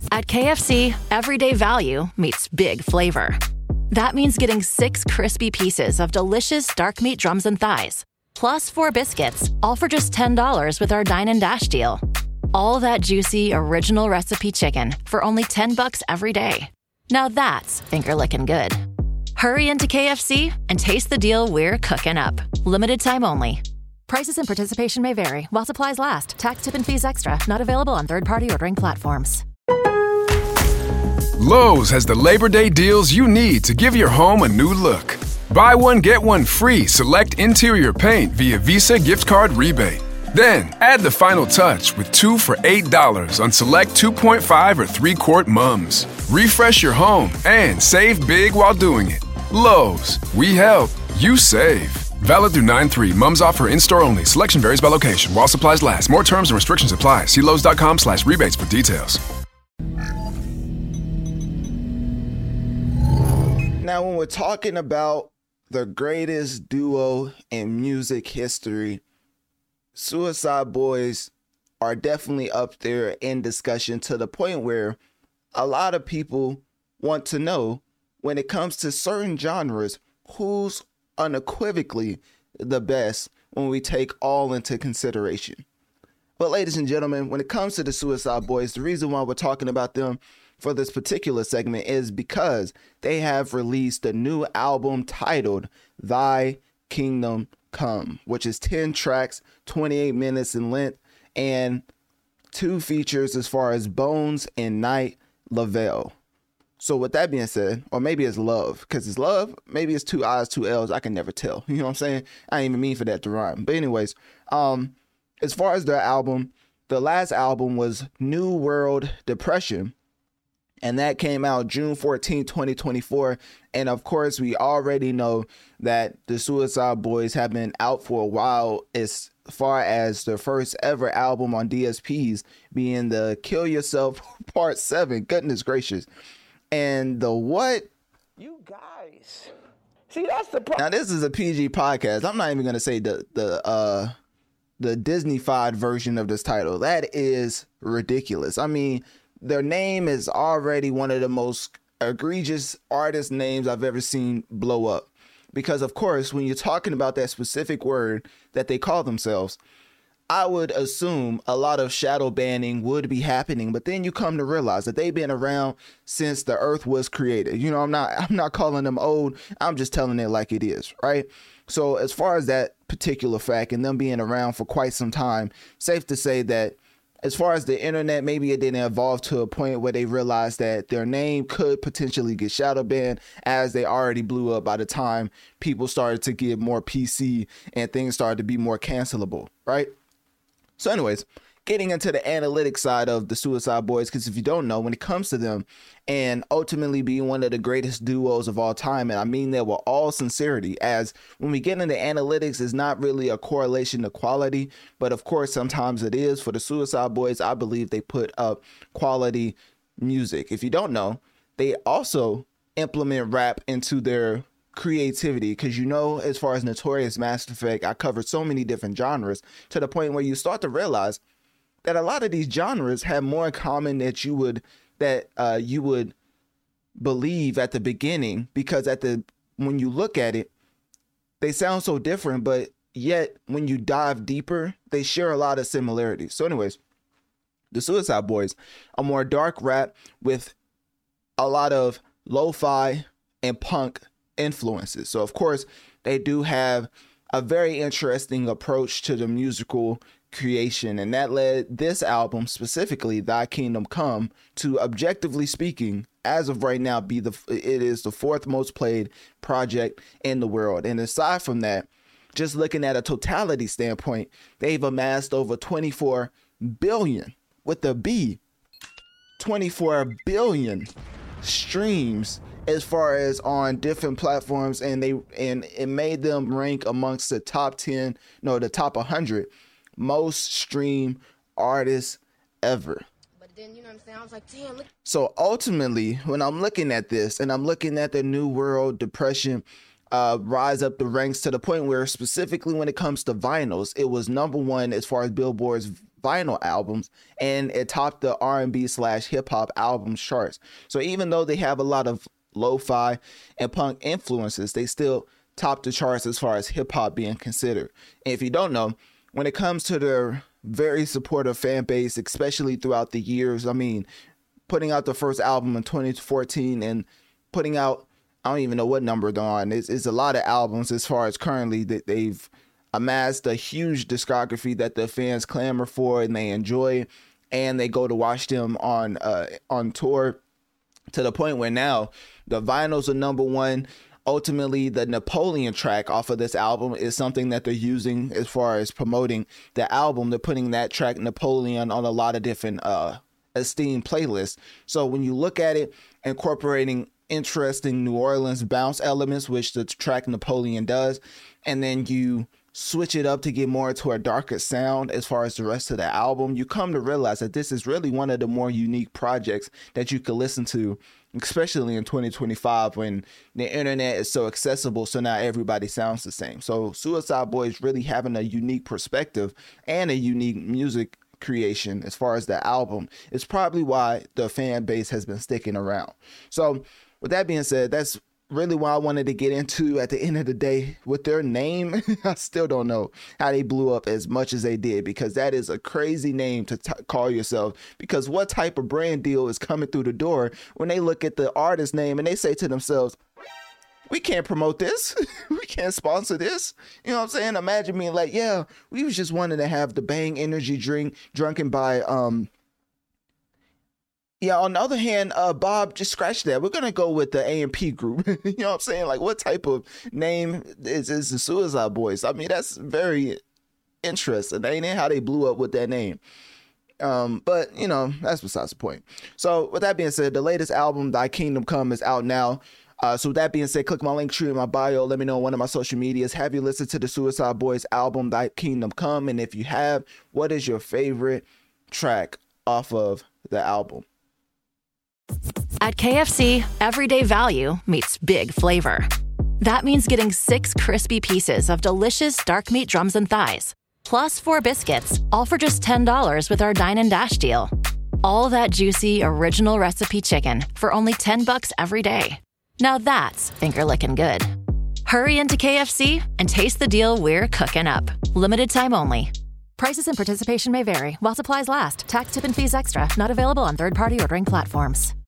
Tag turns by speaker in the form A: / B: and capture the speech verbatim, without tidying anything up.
A: At K F C, everyday value meets big flavor. That means getting six crispy pieces of delicious dark meat drums and thighs, plus four biscuits, all for just ten dollars with our Dine and Dash deal. All that juicy, original recipe chicken for only ten bucks every day. Now that's finger-licking good. Hurry into K F C and taste the deal we're cooking up. Limited time only. Prices and participation may vary while supplies last. Tax, tip, and fees extra. Not available on third-party ordering platforms.
B: Lowe's has the Labor Day deals you need to give your home a new look. Buy one, get one free select interior paint via Visa gift card rebate. Then, add the final touch with two for eight dollars on select two point five or three quart mums. Refresh your home and save big while doing it. Lowe's, we help, you save. Valid through nine three. Mums offer in-store only. Selection varies by location. While supplies last. More terms and restrictions apply. See Lowe's.com slash rebates for details.
C: Now, when we're talking about the greatest duo in music history, Suicide Boys are definitely up there in discussion, to the point where a lot of people want to know, when it comes to certain genres, who's unequivocally the best when we take all into consideration. But ladies and gentlemen, when it comes to the Suicide Boys, the reason why we're talking about them for this particular segment is because they have released a new album titled Thy Kingdom Come, which is ten tracks, twenty-eight minutes in length, and two features as far as Bones and Night Lavelle. So with that being said, or maybe it's Love, because it's Love, maybe it's two I's, two L's, I can never tell. You know what I'm saying? I didn't even mean for that to rhyme. But anyways, um, as far as their album, the last album was New World Depression, and that came out June fourteenth, twenty twenty-four. And of course, we already know that the Suicide Boys have been out for a while, as far as their first ever album on D S Ps being the Kill Yourself Part seven. Goodness gracious. And the what?
D: You guys. See, that's the problem.
C: Now, this is a P G podcast. I'm not even going to say the the uh the Disney-fied version of this title. That is ridiculous. I mean, their name is already one of the most egregious artist names I've ever seen blow up. Because, of course, when you're talking about that specific word that they call themselves, I would assume a lot of shadow banning would be happening, but then you come to realize that they've been around since the earth was created. You know, I'm not I'm not calling them old. I'm just telling it like it is, right? So as far as that particular fact and them being around for quite some time, safe to say that as far as the internet, maybe it didn't evolve to a point where they realized that their name could potentially get shadow banned, as they already blew up by the time people started to get more P C and things started to be more cancelable, right? So anyways, getting into the analytics side of the Suicide Boys, because if you don't know, when it comes to them and ultimately being one of the greatest duos of all time, and I mean that with all sincerity, as when we get into analytics, it's not really a correlation to quality, but of course sometimes it is. For the Suicide Boys, I believe they put up quality music. If you don't know, they also implement rap into their creativity, because, you know, as far as Notorious Master Effect, I covered so many different genres, to the point where you start to realize that a lot of these genres have more in common that you would that uh, you would believe at the beginning, because at the when you look at it, they sound so different, but yet when you dive deeper, they share a lot of similarities. So anyways, the Suicide Boys are more dark rap with a lot of lo-fi and punk influences. So of course, they do have a very interesting approach to the musical creation, and that led this album, specifically Thy Kingdom Come, to, objectively speaking, as of right now, be the it is the fourth most played project in the world. And aside from that, just looking at a totality standpoint, they've amassed over twenty-four billion, with the B, twenty-four billion streams as far as on different platforms, and they and it made them rank amongst the top ten, no, the top one hundred most streamed artists ever.
E: But then, you know what I'm saying? I was like, damn, look.
C: So ultimately, when I'm looking at this and I'm looking at the New World Depression uh, rise up the ranks, to the point where, specifically when it comes to vinyls, it was number one as far as Billboard's vinyl albums, and it topped the R and B slash hip hop albums charts. So even though they have a lot of lo-fi and punk influences, they still top the charts as far as hip hop being considered. And if you don't know, when it comes to their very supportive fan base, especially throughout the years, I mean, putting out the first album in twenty fourteen and putting out, I don't even know what number they're on. It's, it's a lot of albums as far as currently that they've amassed a huge discography that the fans clamor for and they enjoy, and they go to watch them on uh, on tour, to the point where now the vinyls are number one. Ultimately, the Napoleon track off of this album is something that they're using as far as promoting the album. They're putting that track Napoleon on a lot of different uh, esteemed playlists. So when you look at it, incorporating interesting New Orleans bounce elements, which the track Napoleon does, and then you switch it up to get more into a darker sound as far as the rest of the album, you come to realize that this is really one of the more unique projects that you could listen to, especially in twenty twenty-five when the internet is so accessible, so now everybody sounds the same. So Suicide Boys really having a unique perspective and a unique music creation as far as the album is probably why the fan base has been sticking around. So with that being said, that's really what I wanted to get into at the end of the day with their name. I still don't know how they blew up as much as they did, because that is a crazy name to t- call yourself, because what type of brand deal is coming through the door when they look at the artist name and they say to themselves, we can't promote this. We can't sponsor this. You know what I'm saying? Imagine being like, yeah, we was just wanting to have the Bang energy drink drunken by, um, yeah, on the other hand, uh, Bob, just scratch that. We're going to go with the A and P group. You know what I'm saying? Like, what type of name is, is the Suicide Boys? I mean, that's very interesting, ain't it? How they blew up with that name. Um, but, you know, that's besides the point. So, with that being said, the latest album, Thy Kingdom Come, is out now. Uh, so with that being said, click my link tree in my bio. Let me know on one of my social medias. Have you listened to the Suicide Boys album, Thy Kingdom Come? And if you have, what is your favorite track off of the album?
A: At K F C, everyday value meets big flavor. That means getting six crispy pieces of delicious dark meat drums and thighs, plus four biscuits, all for just ten dollars with our Dine and Dash deal. All that juicy, original recipe chicken for only ten bucks every day. Now that's finger-licking good. Hurry into K F C and taste the deal we're cooking up. Limited time only. Prices and participation may vary while supplies last. Tax, tip, and fees extra. Not available on third-party ordering platforms.